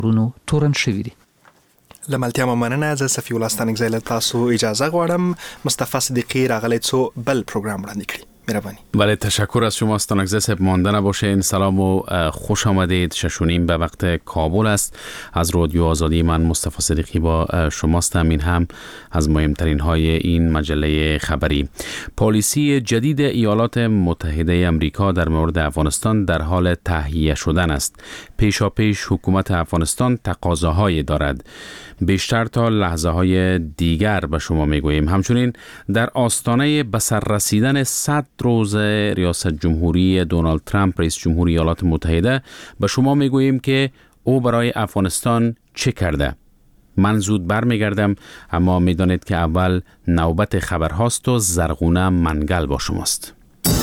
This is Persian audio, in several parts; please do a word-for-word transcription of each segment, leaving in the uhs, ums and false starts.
رونو تورن شوی دي. لملتیا مننه از صفی الله ستانکزی له تاسو اجازه غواړم مصطفی صدیقی راغلی څو بل پروګرام وړاندې کړي. مهربانی. بله تشکر از شما ستانکزی صاحب. مانده نباشین. سلام و خوش آمدید. ششونیم به وقت کابل است. از رادیو آزادی من مصطفی صدیقی با شماستم. این هم از مهمترین های این مجله خبری. پالیسی جدید ایالات متحده امریکا در مورد افغانستان در حال تهیه شدن است. پیشا پیش حکومت افغانستان تقاضاهایی دارد. بیشتر تا لحظه های دیگر به شما میگوییم. همچنین در آستانه به سر رسیدن صد روز ریاست جمهوری دونالد ترامپ رئیس جمهوری ایالات متحده به شما میگوییم که او برای افغانستان چه کرده. من زود برمیگردم، اما میدانید که اول نوبت خبرهاست و زرغونه منگل با شماست.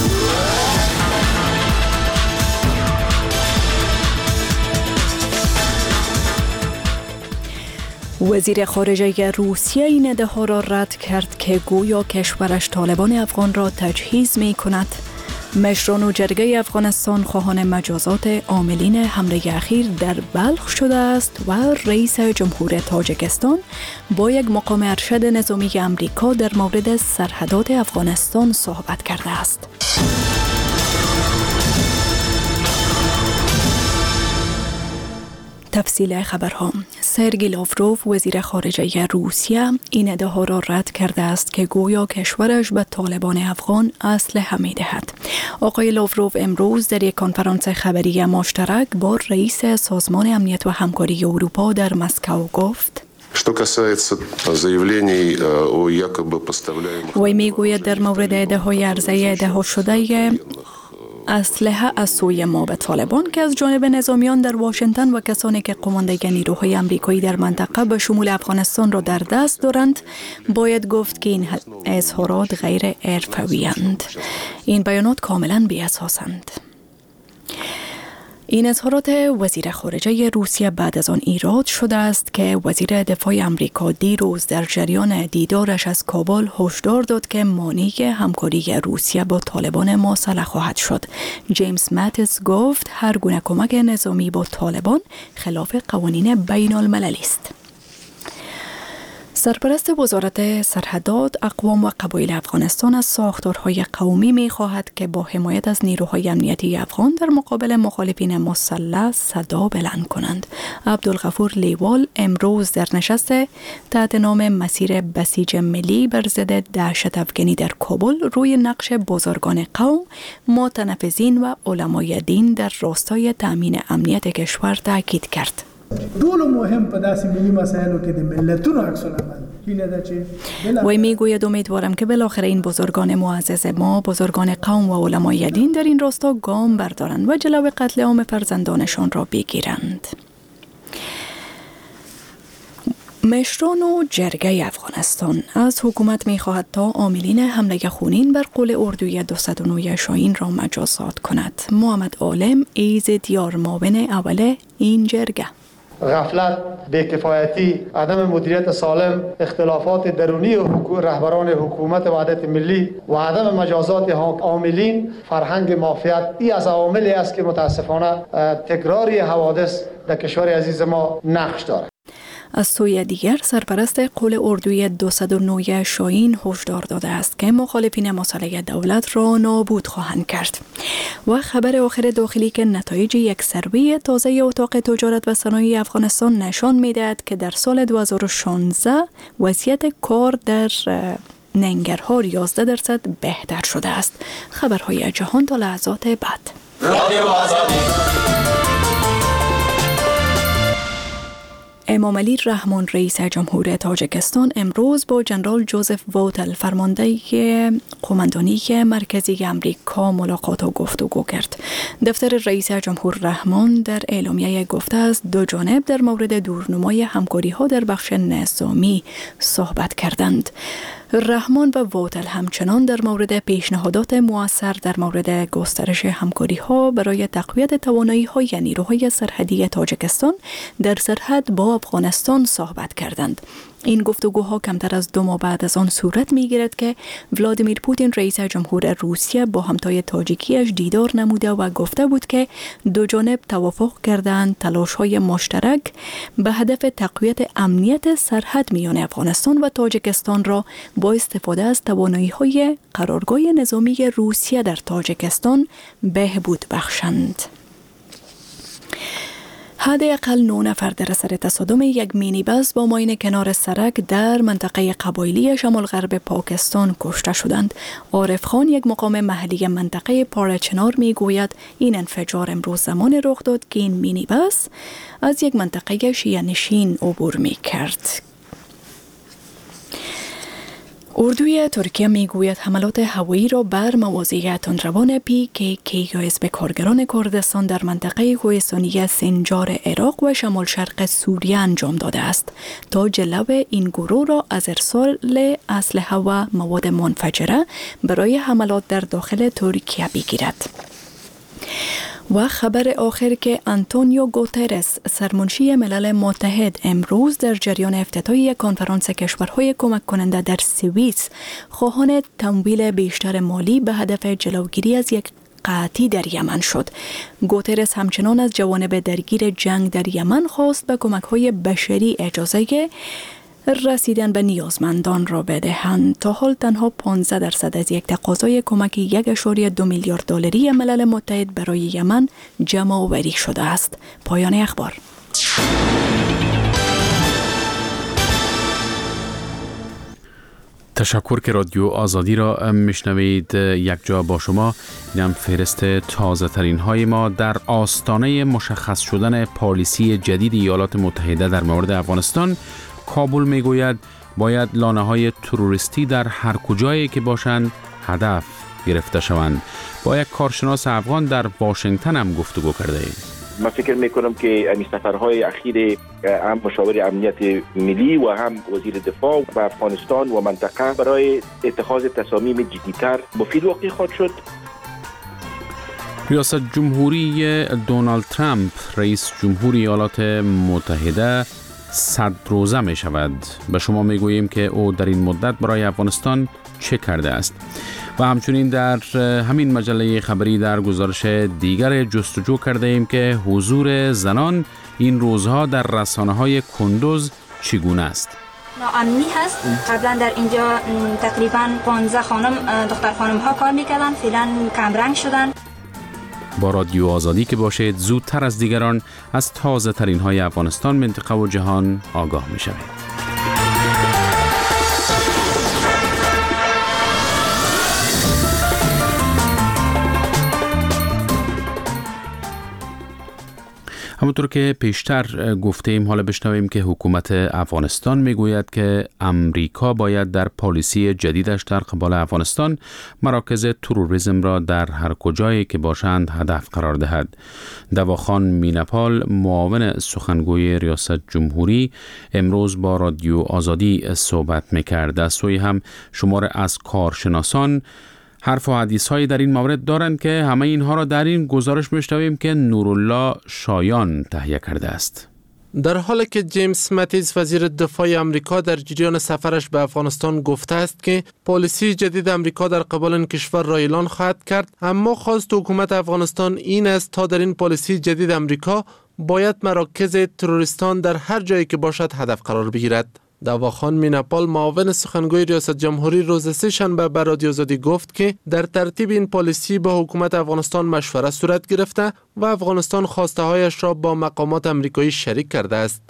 وزیر خارجه روسیه این ادعا را رد کرد که گویا کشورش طالبان افغان را تجهیز می کند. مشران و جرگه افغانستان خواهان مجازات عاملین حمله اخیر در بلخ شده است و رئیس جمهور تاجیکستان با یک مقام ارشد نظامی امریکا در مورد سرحدات افغانستان صحبت کرده است. تفصیل خبرها. سرگئی لاوروف وزیر خارجه روسیه این ادعا را رد کرده است که گویا کشورش به طالبان افغان اسلحه می‌دهد. آقای لاوروف امروز در یک کنفرانس خبری مشترک با رئیس سازمان امنیت و همکاری اروپا در مسکو گفت: وی میگوید در مورد ادعای عرضه ادعا شده اسلحه از سوی ما به طالبان که از جانب نظامیان در واشنگتن و کسانی که قماندگی نیروهای آمریکایی در منطقه به شمول افغانستان را در دست دارند، باید گفت که این اظهارات غیر حرفه‌ای‌اند. این بیانات کاملا بی اساسند. این اظهارات وزیر خارجه روسیه بعد از آن ایراد شده است که وزیر دفاع آمریکا دیروز در جریان دیدارش از کابل هشدار داد که مانع همکاری روسیه با طالبان مسلح خواهد شد. جیمز ماتیس گفت هر گونه کمک نظامی با طالبان خلاف قوانین بین المللی است. سرپرست وزارت سرحدات، اقوام و قبایل افغانستان از ساختارهای قومی می خواهد که با حمایت از نیروهای امنیتی افغان در مقابل مخالفین مسلح صدا بلند کنند. عبدالغفور لیوال امروز در نشست تحت نام مسیر بسیج ملی بر ضد دهشت افغانی در کابل روی نقش بزرگان قوم، متنفذین و علمای دین در راستای تأمین امنیت کشور تاکید کرد. ټول مهم په داسې ملي مسایلو کې د ملتونو عکس العمل. وی میگوید امیدوارم که بالاخره این بزرگان معزز ما، بزرگان قوم و علمای دین در این راستا گام بردارند و جلو قتل عام فرزندانشان را بگیرند. مشران و جرگه افغانستان از حکومت می خواهد تا عاملین حمله خونین بر قول اردوی دویست و نه شاهین را مجازات کند. محمد عالم ایز دیار معاون اول این جرگه: غفلت، بی‌کفایتی، عدم مدیریت سالم، اختلافات درونی رهبران حکومت وحدت ملی و عدم مجازات عاملین فرهنگ مافیات، این از عواملی است که متاسفانه تکراری حوادث در کشور عزیز ما نقش دارد. از سوی دیگر سرپرست قول اردوی دویست و نه شاهین هشدار داده است که مخالفین مسلح دولت را نابود خواهند کرد. و خبر آخر داخلی که نتایج یک سروی تازه اتاق تجارت و صنایع افغانستان نشان می‌دهد که در سال دو هزار و شانزده وضعیت کار در ننگرهار یازده درصد بهتر شده است. خبرهای جهان تا لحظات بعد. امام علی رحمان رئیس جمهور تاجیکستان امروز با جنرال جوزف ووتل فرمانده قماندانی مرکزی امریکا ملاقات و گفتگو کرد. دفتر رئیس جمهور رحمان در اعلامیه گفته است دو جانب در مورد دورنمای همکاری ها در بخش نظامی صحبت کردند. رحمان و ووتل همچنان در مورد پیشنهادات مؤثر در مورد گسترش همکاری ها برای تقویت توانایی های نیروهای سرحدی تاجیکستان در سرحد با افغانستان صحبت کردند. این گفتگوها کمتر از دو ماه بعد از آن صورت می‌گیرد که ولادیمیر پوتین رئیس جمهور روسیه با همتای تاجیکیش دیدار نموده و گفته بود که دو جانب توافق کردند تلاش‌های مشترک به هدف تقویت امنیت سرحد میان افغانستان و تاجیکستان را با استفاده از توانایی‌های قرارگاه نظامی روسیه در تاجیکستان بهبود بخشند. حداقل نه نفر در اثر تصادم یک مینی بس با ماین کنار سرک در منطقه قبایلی شمال غرب پاکستان کشته شدند. عارف خان، یک مقام محلی منطقه پارچنار، می گوید این انفجار امروز زمان رخ داد که این مینی بس از یک منطقه شیعه نشین عبور می کرد. اردوی ترکیه میگوید حملات هوایی را بر مواضع تندروان پی کی کی یا حزب کارگران کردستان در منطقه کوهستانی سنجار عراق و شمال شرق سوریه انجام داده است تا جلو این گروه را از ارسال اسلحه و مواد منفجره برای حملات در داخل ترکیه بگیرد. و خبر آخر که آنتونیو گوترس، سرمنشی ملل متحد، امروز در جریان افتتاحی کنفرانس کشورهای کمک کننده در سوئیس خواهان تمویل بیشتر مالی به هدف جلوگیری از یک قحطی در یمن شد. گوترس همچنان از جوانب درگیر جنگ در یمن خواست به کمک‌های بشری اجازه رسیدن به نیازمندان را بدهند. تا حال تنها پانزده درصد از یک تقاضای کمک یک اشاری دو میلیارد دلاری ملل متحد برای یمن جمع آوری شده است. پایان اخبار. تشکر که رادیو آزادی را میشنوید. یک جا با شما، اینم فهرست تازه ترین های ما در آستانه مشخص شدن پالیسی جدید ایالات متحده در مورد افغانستان. کابل میگوید باید لانه های تروریستی در هر کجایی که باشند هدف گرفته شوند. با یک کارشناس افغان در واشنگتن هم گفتگو کرده ایم. من فکر میکنم که این سفرهای اخیر هم مشاور امنیت ملی و هم وزیر دفاع به افغانستان و منطقه برای اتخاذ تصامیم جدی‌تر مفید واقع خواهد شد. ریاست جمهوری دونالد ترامپ، رئیس جمهوری ایالات متحده، صد روزه می شود. به شما می گوییم که او در این مدت برای افغانستان چه کرده است. و همچنین در همین مجله خبری در گزارش دیگر جستجو کرده ایم که حضور زنان این روزها در رسانه های کندوز چگونه است. ناامنی هست. قبلا در اینجا تقریبا پانزده خانم دختر خانم ها کار میکردن، فعلا کمرنگ شدن. با رادیو آزادی که باشید، زودتر از دیگران از تازه ترین های افغانستان، منطقه و جهان آگاه می شوید. همونطور که پیشتر گفتیم، حالا بشنویم که حکومت افغانستان میگوید که امریکا باید در پالیسی جدیدش در قبال افغانستان مراکز تروریسم را در هر کجایی که باشند هدف قرار دهد. دواخان مینپال، معاون سخنگوی ریاست جمهوری، امروز با رادیو آزادی صحبت میکرد. از سوی هم شمار از کارشناسان حرف و حدیث هایی در این مورد دارند که همه اینها را در این گزارش میشنویم که نورالله شایان تهیه کرده است. در حالی که جیمز ماتیز، وزیر دفاع آمریکا، در جریان سفرش به افغانستان گفته است که پالیسی جدید آمریکا در قبال این کشور را اعلان خواهد کرد، اما خواست حکومت افغانستان این است تا در این پالیسی جدید آمریکا باید مراکز تروریستان در هر جایی که باشد هدف قرار بگیرد. دواخان مینپال، معاون سخنگوی ریاست جمهوری، روز سه شنبه به رادیو آزادی گفت که در ترتیب این پالیسی با حکومت افغانستان مشورت صورت گرفته و افغانستان خواسته هایش را با مقامات آمریکایی شریک کرده است.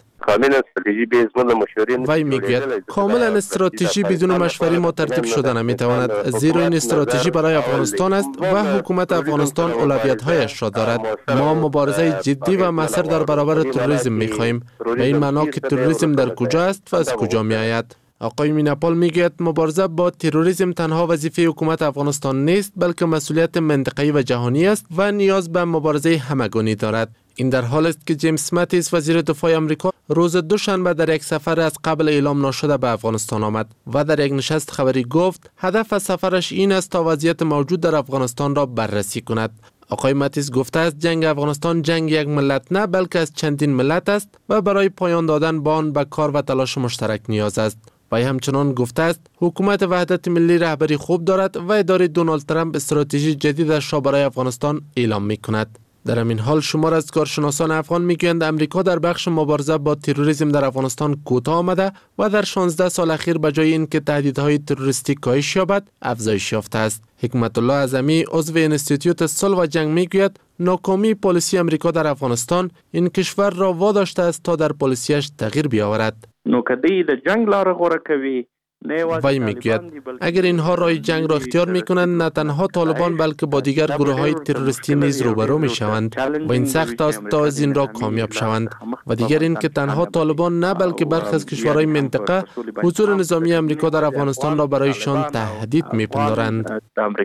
وی میگوید کاملا استراتژی بدون مشوره ما ترتیب شده نمیتواند، زیرا این استراتژی برای افغانستان است و حکومت افغانستان اولویت هایش را دارد. ما مبارزه جدی و مؤثر در برابر تروریسم میخواهیم، به این معنا که تروریسم در کجا است و از کجا می آید. آقای مینپال میگوید مبارزه با تروریسم تنها وظیفه حکومت افغانستان نیست، بلکه مسئولیت منطقه‌ای و جهانی است و نیاز به مبارزه همگانی دارد. این در حال است که جیمز ماتیس، وزیر دفاع آمریکا، روز دوشنبه در یک سفر از قبل اعلام نشده به افغانستان آمد و در یک نشست خبری گفت هدف از سفرش این است تا وضعیت موجود در افغانستان را بررسی کند. آقای متیس گفته است جنگ افغانستان جنگ یک ملت نه بلکه از چندین ملت است و برای پایان دادن به آن به کار و تلاش مشترک نیاز است. و همچنان گفته است حکومت وحدت ملی رهبری خوب دارد و اداره دونالد ترامپ استراتژی جدیدش را برای افغانستان اعلام می کند. در همین حال شمار از کارشناسان افغان میگویند امریکا در بخش مبارزه با تروریسم در افغانستان کوتاه آمده و در شانزده سال اخیر به جای اینکه تهدیدهای تروریستی کاهش یابد افزایش یافته است. حکمت الله اعظمی عضو انستیتوت صلح و جنگ میگوید ناکامی پالیسی امریکا در افغانستان این کشور را واداشته است تا در پالیسیش تغییر بیاورد. نو کدی د جنگ لار غوره کوي وی میگوید اگر اینها راه جنگ را اختیار میکنند نه تنها طالبان بلکه با دیگر گروه های تروریستی نیز روبرو میشوند و این سخت است تا از این را کامیاب شوند و دیگر این که تنها طالبان نه بلکه برخی از کشورهای منطقه حضور نظامی امریکا در افغانستان را برایشان تهدید میپندارند.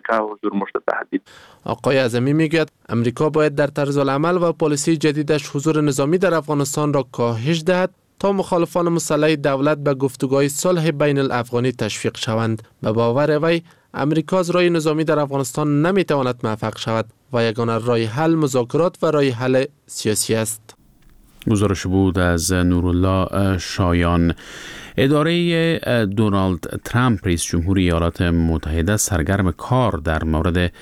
آقای اعظمی میگوید امریکا باید در طرز العمل و پالیسی جدیدش حضور نظامی در افغانستان را کاهش دهد تا مخالفان مسلح دولت به گفتگوهای صلح بین الافغانی تشویق شوند. به باور وی امریکا از راه نظامی در افغانستان نمیتواند موفق شود و یگانه راه حل مذاکرات و راه حل سیاسی است. گزارش بود از نورالله شایان. اداره دونالد ترامپ رئیس جمهور ایالات متحده سرگرم کار در مورد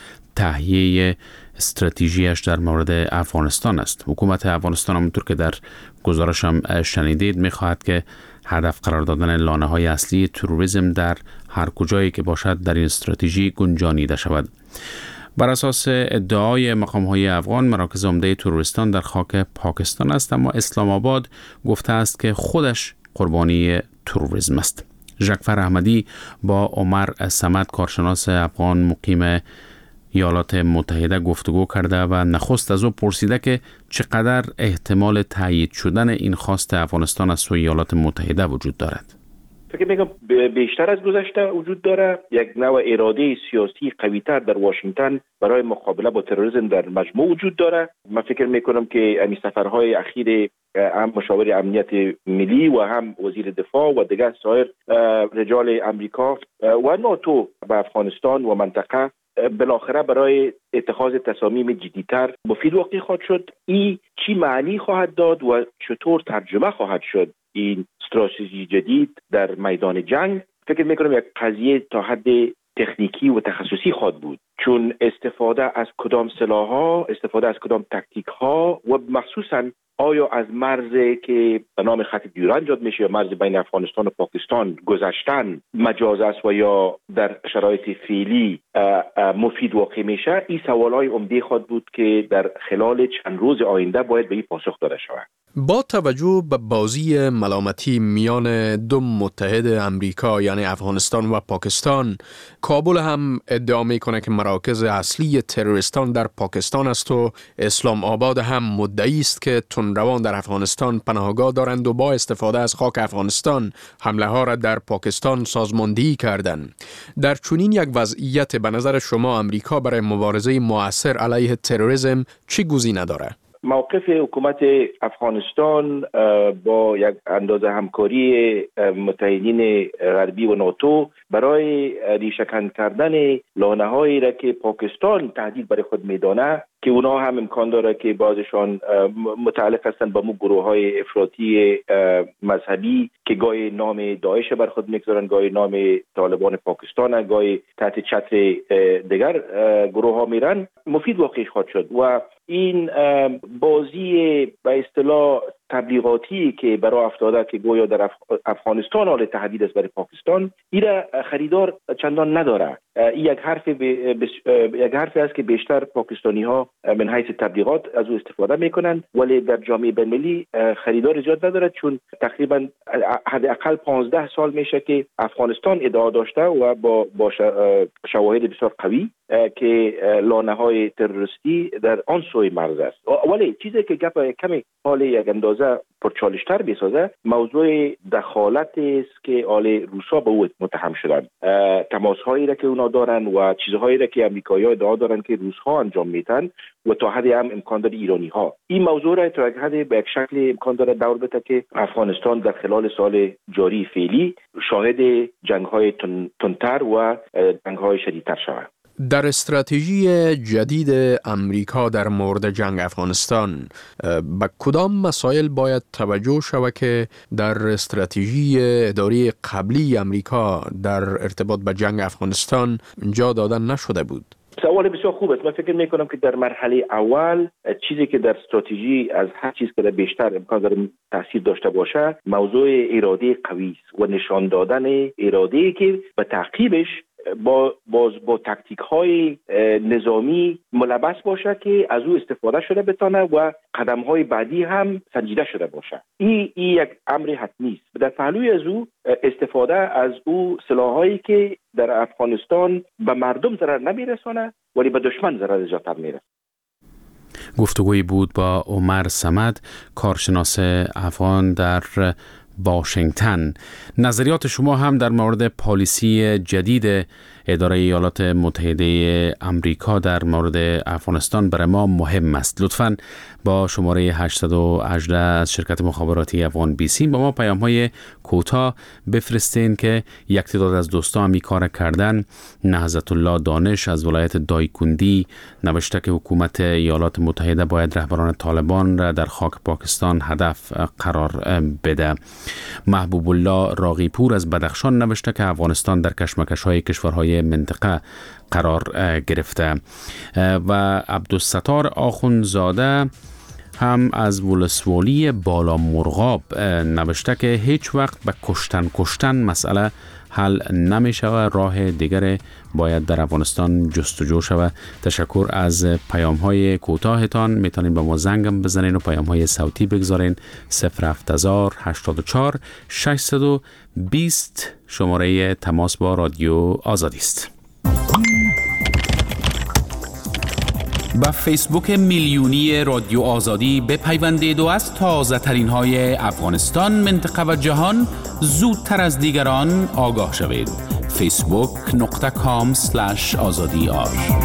تهیه استراتژیش در مورد افغانستان است. حکومت افغانستان همونطور که در گزارش هم شنیدید میخواهد که هدف قرار دادن لانه‌های اصلی تروریسم در هر کجایی که باشد در این استراتژی گنجانیده شود. بر اساس ادعای مقام‌های افغان مراکز عمده تروریستان در خاک پاکستان است، اما اسلام آباد گفته است که خودش قربانی تروریسم است. ژکفر احمدی با عمر صمد کارشناس افغان مقیم ایالات متحده گفتگو کرده و نخست از او پرسیده که چقدر احتمال تایید شدن این خواست افغانستان از سوی ایالات متحده وجود دارد. فکر میکنم بیشتر از گذشته وجود داره. یک نوع اراده سیاسی قوی‌تر در واشنگتن برای مقابله با تروریسم در مجموع وجود داره. من فکر میکنم که این سفرهای اخیر هم مشاور امنیت ملی و هم وزیر دفاع و دیگر سایر رجال امریکا و ناتو به افغانستان و منطقه بالاخره برای اتخاذ تصامیم جدی‌تر مفید واقع خواهد شد. این چی معنی خواهد داد و چطور ترجمه خواهد شد این استراتژی جدید در میدان جنگ؟ فکر میکنم یک قضیه تا حد تکنیکی و تخصصی خواهد بود، چون استفاده از کدام سلاح‌ها، استفاده از کدام تاکتیک‌ها و مخصوصاً آیا از مرز که به نام خط دیورند یاد میشه یا مرز بین افغانستان و پاکستان گذشتن مجاز است و یا در شرایط فعلی مفید واقع میشه؟ این سوالای عمده خواهد بود که در خلال چند روز آینده باید به این پاسخ داده شود. با توجه به بازی ملامتی میان دو متحد امریکا یعنی افغانستان و پاکستان، کابل هم ادعا میکنه که مراکز اصلی تروریستان در پاکستان است و اسلام آباد هم مدعی است که تندروان در افغانستان پناهگاه دارند و با استفاده از خاک افغانستان حمله ها را در پاکستان سازماندهی کردند. در چنین یک وضعیت به نظر شما امریکا برای مبارزه مؤثر علیه تروریسم چی گزینه داره؟ موقف حکومت افغانستان با یک اندازه همکاری متحدین غربی و ناتو برای ریشه‌کن کردن لانه‌هایی را که پاکستان تهدید برای خود میدانه که اونا هم امکان داره که بعضشان متعلق هستند با مو گروه‌های افراطی مذهبی که گاهی نام داعش بر خود میگذارن، گاهی نام طالبان پاکستان، گاهی تحت چتر دیگر گروه‌ها میرن، مفید واقع خواهد شد. و این بازی به اصطلاح تبلیغاتی که برای افتاده که گویا در افغانستان حال تهدید است برای پاکستان، این خریدار چندان نداره. این یک حرف ب... یک حرفی است که بیشتر پاکستانی ها من حیث تبلیغات از او استفاده میکنند، ولی در جامعه بین‌المللی خریدار زیاد نداره، چون تقریبا حداقل پانزده سال میشه که افغانستان ادعا داشته و با با شواهد بسیار قوی که لانه‌های تروریستی در آن سوی مرز است. ولی چیزی که گپ کمی حال یک اندازه پرچالش‌تر بسازه موضوع دخالت است که آل روسا به او متهم شدند. تماس‌هایی را که اونا دارن و چیزهایی را که آمریکایی‌ها ادعا دارن که روس‌ها انجام میدن و تا حدی هم امکان داره ایرانی‌ها. این موضوع را تا یک حدی به یک شکل امکان داره دور بده که افغانستان در خلال سال جاری فعلی شاهد جنگ‌های تندتر و جنگ‌های شدیدتر شود. در استراتژی جدید امریکا در مورد جنگ افغانستان به کدام مسائل باید توجه شود که در استراتژی اداری قبلی امریکا در ارتباط به جنگ افغانستان جا دادن نشده بود؟ سوال بسیار خوب است. من فکر می کنم که در مرحله اول چیزی که در استراتژی از هر چیز که بیشتر امکان داره تاثیر داشته باشه موضوع اراده قوی است و نشان دادن اراده‌ای که به تعقیبش با باز با تاکتیک های نظامی ملبس باشه که از او استفاده شده بتونه و قدم های بعدی هم سنجیده شده باشه. این این یک امر حتمی است. در پهلوی از او استفاده از او سلاحایی که در افغانستان به مردم ضرر نمیرسونه ولی به دشمن ضرر زیادتر میرسونه. گفتگویی بود با عمر صمد، کارشناس افغان در واشنگتن. نظریات شما هم در مورد پالیسی جدید اداره ایالات متحده امریکا در مورد افغانستان برای ما مهم است. لطفاً با شماره هشت یک هشت از شرکت مخابراتی افغان بی سی با ما پیام‌های کوتاه بفرستین که یک تعداد از دوستان هم این کار کردن. نهضت الله دانش از ولایت دایکندی نوشته که حکومت ایالات متحده باید رهبران طالبان را در خاک پاکستان هدف قرار بده. محبوب الله راقیپور از بدخشان نوشته که افغانستان در کشمکش‌های کشورهای منطقه قرار گرفته و عبدالستار آخونزاده هم از ولسوالی بالا مرغاب نوشته که هیچ وقت به کشتن کشتن مسئله حل نمی شود، راه دیگر باید در افغانستان جستجو شود. تشکر از پیام های کوتاهتان. میتونین به ما زنگم بزنین و پیام های صوتی بگذارین. صفر هفت هزار هشتاد و چهار ششصد و بیست شماره تماس با رادیو آزادی است. با فیسبوک میلیونی رادیو آزادی بپیوندید و از تازه ترین های افغانستان، منطقه و جهان زودتر از دیگران آگاه شوید. فیسبوک نقطه کام سلش آزادی آر.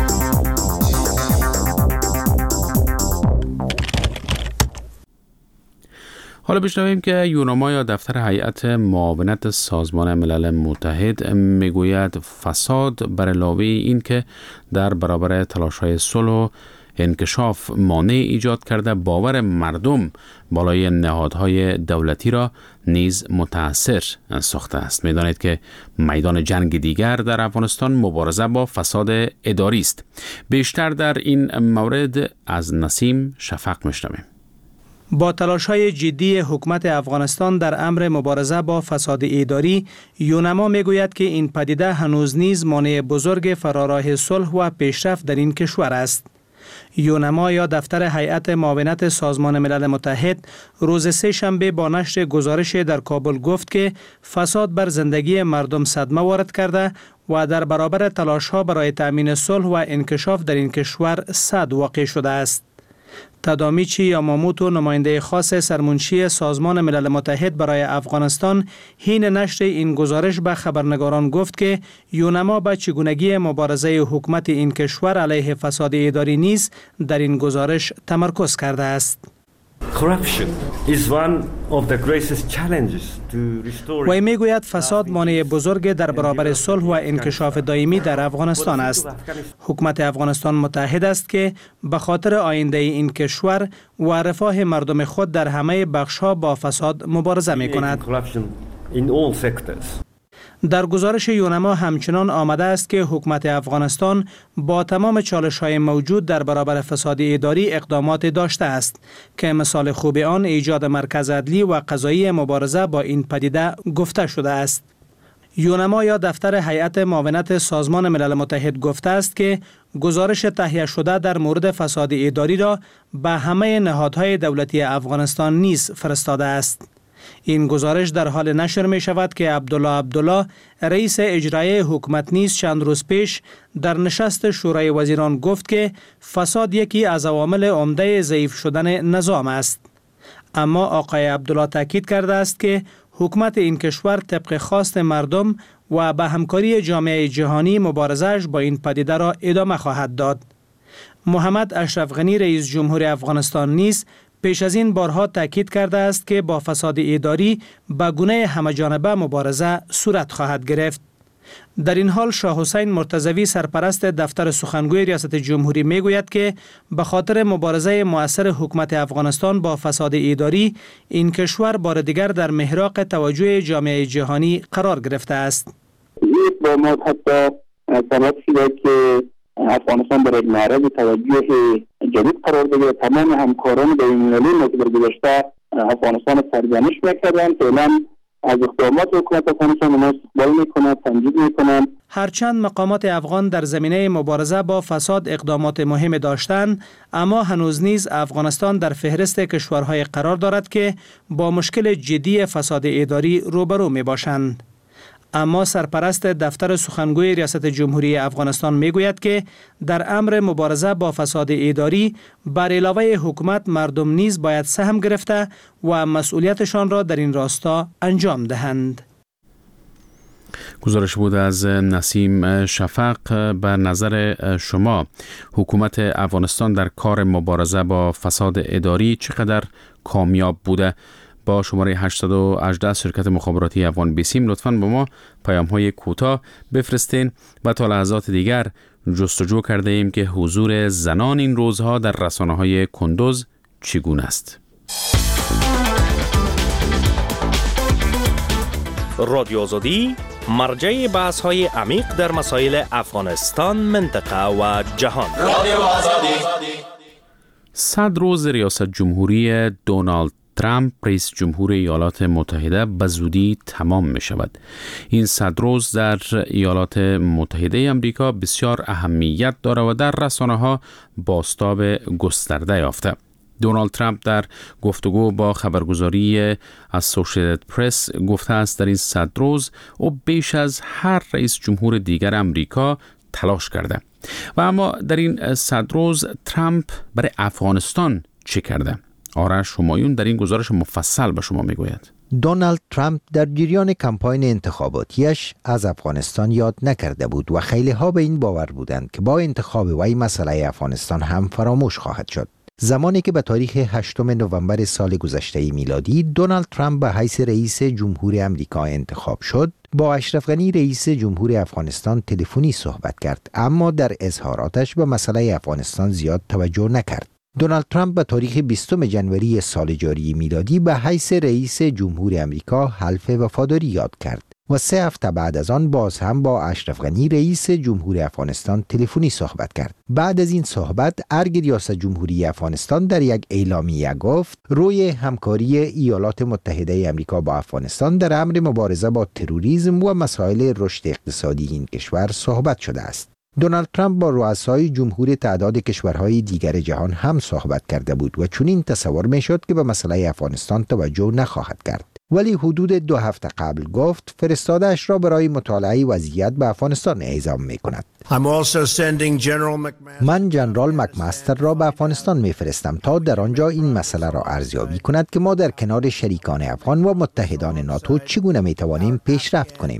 حالا بشنویم که یوناما یا دفتر هیئت معاونت سازمان ملل متحد میگوید فساد بر علاوه این که در برابر تلاش‌های صلح و انکشاف مانع ایجاد کرده، باور مردم بالای نهادهای دولتی را نیز متاثر ساخته است. می‌دانید که میدان جنگ دیگر در افغانستان مبارزه با فساد اداری است. بیشتر در این مورد از نسیم شفق می‌شنویم. با تلاش‌های جدی حکومت افغانستان در امر مبارزه با فساد اداری، یونما میگوید که این پدیده هنوز نیز مانع بزرگ فراراه صلح و پیشرفت در این کشور است. یونما یا دفتر هیئت معاونت سازمان ملل متحد روز سه شنبه با نشر گزارش در کابل گفت که فساد بر زندگی مردم صدمه وارد کرده و در برابر تلاش‌ها برای تأمین صلح و انکشاف در این کشور صد واقع شده است. تادامیچی یاماموتو، نماینده خاص سرمنشی سازمان ملل متحد برای افغانستان، حین نشر این گزارش به خبرنگاران گفت که یونما به چگونگی مبارزه حکومت این کشور علیه فساد اداری نیز در این گزارش تمرکز کرده است. و میگوید فساد مانع بزرگ در برابر صلح و انکشاف دائمی در افغانستان است. حکومت افغانستان متحد است که به خاطر آینده این کشور و رفاه مردم خود در همه بخش‌ها با فساد مبارزه می‌کند. در گزارش یونما همچنان آمده است که حکومت افغانستان با تمام چالش‌های موجود در برابر فساد اداری اقدامات داشته است که مثال خوب آن ایجاد مرکز عدلی و قضایی مبارزه با این پدیده گفته شده است. یونما یا دفتر هیئت معاونت سازمان ملل متحد گفته است که گزارش تهیه شده در مورد فساد اداری را به همه نهادهای دولتی افغانستان نیز فرستاده است. این گزارش در حال نشر می شود که عبدالله عبدالله، رئیس اجرایی حکومت نیز چند روز پیش در نشست شورای وزیران گفت که فساد یکی از عوامل عمده ضعیف شدن نظام است. اما آقای عبدالله تاکید کرده است که حکومت این کشور طبق خواست مردم و به همکاری جامعه جهانی مبارزه‌اش با این پدیده را ادامه خواهد داد. محمد اشرف غنی، رئیس جمهور افغانستان نیز پیش از این بارها تاکید کرده است که با فساد اداری به گونه همه‌جانبه مبارزه صورت خواهد گرفت. در این حال شاه حسین مرتضوی سرپرست دفتر سخنگوی ریاست جمهوری میگوید که به خاطر مبارزه مؤثر حکومت افغانستان با فساد اداری این کشور بار دیگر در محراق توجه جامعه جهانی قرار گرفته است. این اقدامات حتی سبب شده که افغانستان در یک معرض توجه جدید قرار بگیره. تمام همکاران بین‌المللی ما که در گذشته افغانستان سرزنش میکردند فعلا از اقدامات حکومت افغانستان ما استقبال میکنند، تمجید میکنند. هرچند مقامات افغان در زمینه مبارزه با فساد اقدامات مهم داشتند، اما هنوز نیز افغانستان در فهرست کشورهای قرار دارد که با مشکل جدی فساد اداری روبرو می باشند. اما سرپرست دفتر سخنگوی ریاست جمهوری افغانستان میگوید که در امر مبارزه با فساد اداری بر علاوه حکومت مردم نیز باید سهم گرفته و مسئولیتشان را در این راستا انجام دهند. گزارش بود از نسیم شفق. به نظر شما حکومت افغانستان در کار مبارزه با فساد اداری چقدر کامیاب بوده؟ با شماره هشت یک هشت شرکت مخابراتی افغان بیسیم لطفاً به ما پیام های کوتاه بفرستین و تا لحظات دیگر جستجو کرده ایم که حضور زنان این روزها در رسانه های کندوز چگونه است. رادیو آزادی مرجع بحث های عمیق در مسائل افغانستان، منطقه و جهان. رادیو آزادی. صد روز ریاست جمهوری دونالد ترامپ رئیس جمهور ایالات متحده به زودی تمام می شود. این صد روز در ایالات متحده آمریکا بسیار اهمیت دارد و در رسانه ها بازتاب گسترده یافته. دونالد ترامپ در گفتگو با خبرگزاری اسوسییتد پرس گفته است در این صد روز او بیش از هر رئیس جمهور دیگر آمریکا تلاش کرده. و اما در این صد روز ترامپ برای افغانستان چه کرده؟ آرش همایون در این گزارش مفصل به شما میگوید. دونالد ترامپ در جریان کمپاین انتخاباتیش از افغانستان یاد نکرده بود و خیلی ها به این باور بودند که با انتخاب وی مسئله افغانستان هم فراموش خواهد شد. زمانی که به تاریخ هشتم نوامبر سال گذشته میلادی دونالد ترامپ به حیث رئیس جمهور آمریکا انتخاب شد، با اشرف غنی رئیس جمهور افغانستان تلفنی صحبت کرد، اما در اظهاراتش به مسئله افغانستان زیاد توجه نکرد. دونالد ترامپ به تاریخ بیستم ژانویه سال جاری میلادی به حیث رئیس جمهور آمریکا حلف وفاداری یاد کرد و سه هفته بعد از آن باز هم با اشرف غنی رئیس جمهور افغانستان تلفنی صحبت کرد. بعد از این صحبت ارگ ریاست جمهوری افغانستان در یک اعلامیه گفت روی همکاری ایالات متحده آمریکا با افغانستان در امر مبارزه با تروریسم و مسائل رشد اقتصادی این کشور صحبت شده است. دونالد ترامپ با رؤسای جمهور تعداد کشورهای دیگر جهان هم صحبت کرده بود و چنین تصور میشد که به مسئله افغانستان توجه نخواهد کرد. ولی حدود دو هفته قبل گفت فرستاده‌اش را برای مطالعه وضعیت به افغانستان اعزام می کند. من جنرال مکماستر را به افغانستان میفرستم تا در آنجا این مسئله را ارزیابی کند که ما در کنار شریکان افغان و متحدان ناتو چگونه می توانیم پیشرفت کنیم.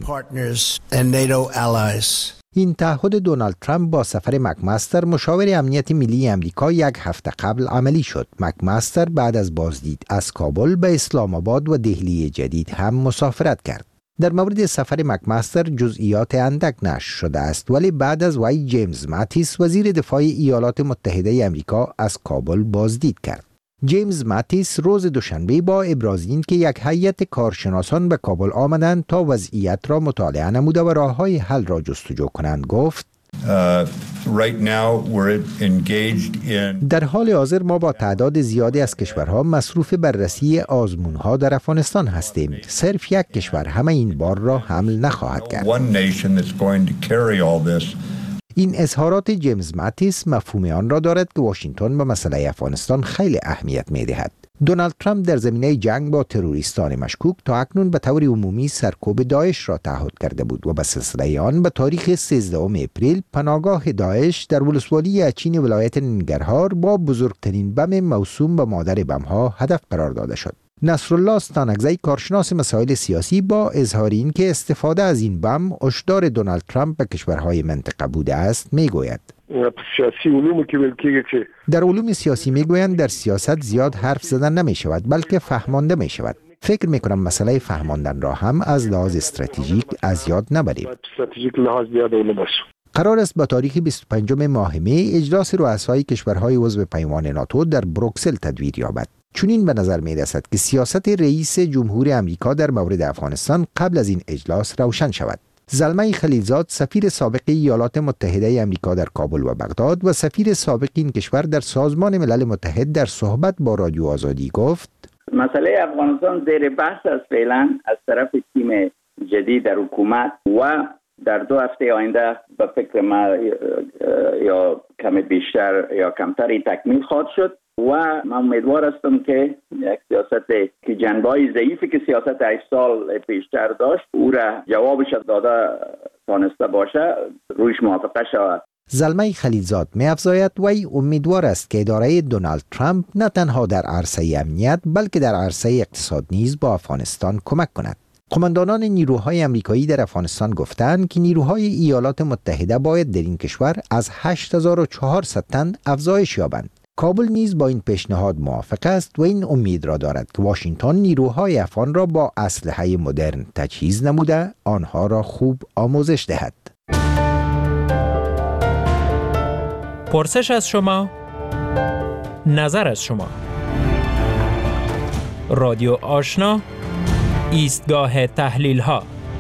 این تعهد دونالد ترامپ با سفر مکماستر مشاور امنیت ملی آمریکا یک هفته قبل عملی شد. مکماستر بعد از بازدید از کابل به اسلام آباد و دهلی جدید هم مسافرت کرد. در مورد سفر مکماستر جزئیات اندک نشر شده است، ولی بعد از وی جیمز ماتیس وزیر دفاع ایالات متحده آمریکا از کابل بازدید کرد. جیمز ماتیس روز دوشنبه با ابراز این که یک هیئت کارشناسان به کابل آمدند تا وضعیت را مطالعه نموده و راه‌های حل را جستجو کنند گفت Uh, right now we're engaged in... در حال حاضر ما با تعداد زیادی از کشورها مصروف بررسی آزمونها در افغانستان هستیم. صرف یک کشور همه این بار را حمل نخواهد کرد. One nation that's going to carry all this. این اظهارات جیمز ماتیس مفهوم آن را دارد که واشنگتن به مسئله افغانستان خیلی اهمیت می‌دهد. دونالد ترامپ در زمینه جنگ با تروریستان مشکوک تا اکنون به طور عمومی سرکوب داعش را تعهد کرده بود و به سلسله آن به تاریخ سیزدهم اپریل پناهگاه داعش در ولسوالی اچین ولایت ننگرهار با بزرگترین بم موسوم به مادر بم‌ها هدف قرار داده شد. نصرالله استانکزی کارشناس مسائل سیاسی با اظهار این که استفاده از این بم هشدار دونالد ترامپ به کشورهای منطقه بوده است میگوید سیاسی علوم که بلکه در علوم سیاسی میگویند در سیاست زیاد حرف زدن نمی شود بلکه فهمانده می شود. فکر میکنم مسئله فهماندن را هم از لحاظ استراتژیک از یاد نبریم. استراتژیک لحاظ یاد نبریم. قرار است با تاریخ بیست و پنجم ماه می اجلاس رؤسای کشورهای عضو پیمان ناتو در بروکسل تدویر یابد. چنین به نظر می رسد که سیاست رئیس جمهور امریکا در مورد افغانستان قبل از این اجلاس روشن شود. زلمه خلیلزاد، سفیر سابق ایالات متحده امریکا در کابل و بغداد و سفیر سابق این کشور در سازمان ملل متحد در صحبت با رادیو آزادی گفت: مسئله افغانستان زیر بحث است فعلا از طرف تیم جدید در حکومت و در دو هفته آینده به فکر ما یا کمی بیشتر یا کمتری تکمیل خواهد شد و من امیدوار هستم که یک سیاست که جنبه‌های ضعیفی که سیاست هشت سال پیشتر داشت او را جوابش داده تانسته باشه رویش موافقه شود. زلمه خلیلزاد می افزاید وی امیدوار است که اداره دونالد ترامپ نه تنها در عرصه امنیت بلکه در عرصه اقتصاد نیز با افغانستان کمک کند. قماندانان نیروهای امریکایی در افغانستان گفتند که نیروهای ایالات متحده باید در این کشور از هشت هزار و چهارصد تن افزایش یابند. کابل نیز با این پیشنهاد موافق است و این امید را دارد که واشنگتن نیروهای افغان را با اسلحه مدرن تجهیز نموده آنها را خوب آموزش دهد. پرسش از شما، نظر از شما. رادیو آشنا، ایستگاه تحلیل ها.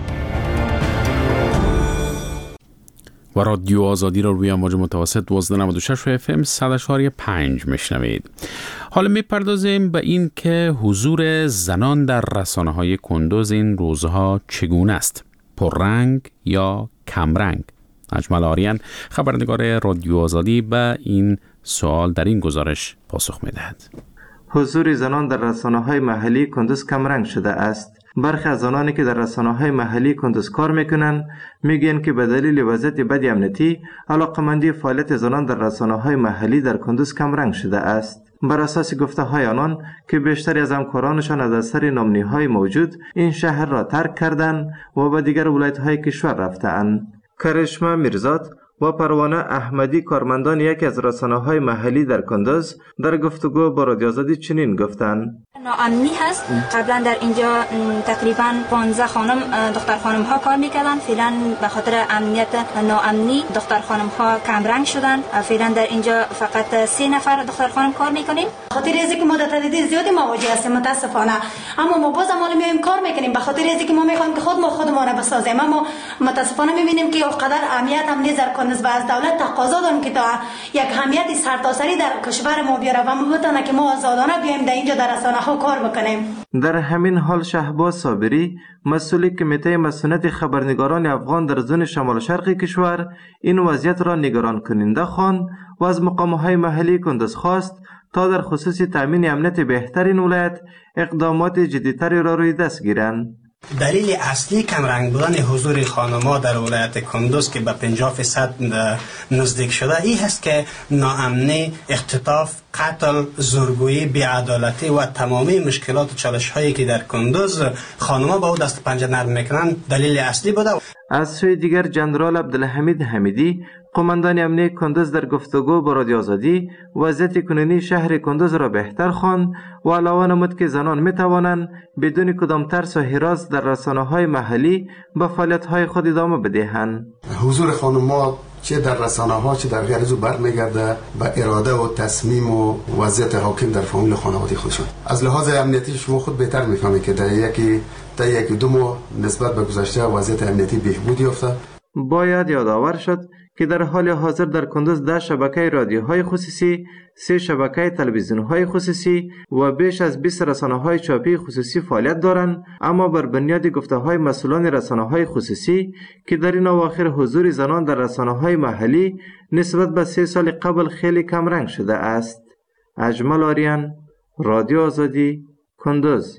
و رادیو آزادی را روی امواج متوسط دوازده نود و شش اف ام صد اشاری پنج میشنوید. حالا میپردازیم به این که حضور زنان در رسانه‌های کندوز این روزها چگونه است؟ پررنگ یا کمرنگ؟ اجمل آریان، خبرنگار رادیو آزادی، به این سوال در این گزارش پاسخ میدهد. حضور زنان در رسانه‌های محلی کندوز کمرنگ شده است. برخی از زنانی که در رسانه‌های محلی کندوز کار میکنند میگن که به دلیل وضعیت بد امنیتی علاقمندی فعالیت زنان در رسانه‌های محلی در کندوز کمرنگ شده است. بر اساس گفته‌های آنان که بیشتری از همکارانشان از اثر نامنی‌های موجود این شهر را ترک کردند و به دیگر ولایت‌های کشور رفته‌اند. کرشمه میرزاد و پروانه احمدی، کارمندان یکی از رسانه‌های محلی در کندوز، در گفتگو با رادیو آزادی چنین گفتند: ناامنی هست. قبلا در اینجا تقریبا پانزده خانم دختر خانم ها کار میکردن. فعلا به خاطر امنیت ناامنی دختر خانم ها کمرنگ شدن. فعلا در اینجا فقط سه نفر دختر خانم کار میکنیم. خاطر از اینکه ما در تهدید زیادی مواجه هستیم متاسفانه، اما ما باز هم میایم کار میکنیم به خاطر از اینکه ما میخوایم که خود ما خودمون را بسازیم. اما متاسفانه میبینیم که اونقدر امنیت هم نیست در کندوز و از دولت تقاضا داریم که تا یک امنیت سرتاسری در کشور ما بیاره و ما بتونه که ما آزادانه بیایم در اینجا در رسانه ها کار بکنیم. در همین حال شهباز صابری، مسئول کمیته مسئولیت خبرنگاران افغان در زون شمال شرقی کشور، این وضعیت را نگران کننده خواند و از مقام‌های محلی کندوز خواست تا در خصوص تامین امنیت بهتر این ولایت اقدامات جدی‌تری را روی دست گیرند. دلیل اصلی کمرنگ بودن حضور خانم‌ها در ولایت کندوز که به پنجاه درصد نزدیک شده این هست که ناامنی، اختطاف، قتل، زورگویی، بی‌عدالتی و تمامی مشکلات و چالش‌هایی که در کندوز خانم‌ها با او دست پنجه نرم می‌کنند دلیل اصلی بوده. از سوی دیگر جنرال عبدالحمید حمیدی، قماندان امنیت کندوز، در گفتگو با رادیو آزادی وضعیت کنونی شهر کندوز را بهتر خواند و علاوه نمود که زنان می توانند بدون کدام ترس و هراس در رسانه‌های محلی به فعالیت‌های خود ادامه بدهند. حضور خانم‌ها چه در رسانه‌ها چه در غیر از او برمیگرده به اراده و تصمیم و وضعیت حاکم در فامیل خانواده خودشون. از لحاظ امنیتی شما خود بهتر می‌فهمید که در یکی در یک دو ماه نسبت به گذشته وضعیت امنیتی بهبود یافته. باید یادآور شد که در حال حاضر در کندوز ده شبکه رادیوهای خصوصی، سه شبکه تلویزیون‌های خصوصی و بیش از بیست رسانه‌های چاپی خصوصی فعالیت دارند، اما بر بنیاد گفته‌های مسئولان رسانه‌های خصوصی که در این اواخر حضور زنان در رسانه‌های محلی نسبت به سه سال قبل خیلی کم رنگ شده است. اجمل آریان، رادیو آزادی، کندوز.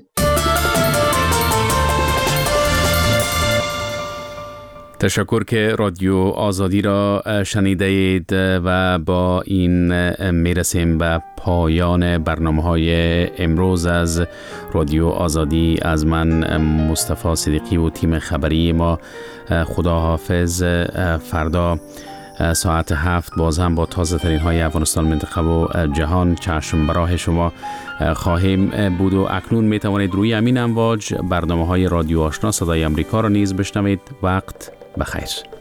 تشکر که رادیو آزادی را شنیده اید و با این میرسیم به پایان برنامه های امروز از رادیو آزادی. از من مصطفی صدیقی و تیم خبری ما خداحافظ. فردا ساعت هفت باز هم با تازه ترین های افغانستان، منطقه و جهان چشم براه شما خواهیم بود و اکنون می توانید روی همین امواج برنامه های رادیو آشنا صدای امریکا را نیز بشنوید. وقت بخیر.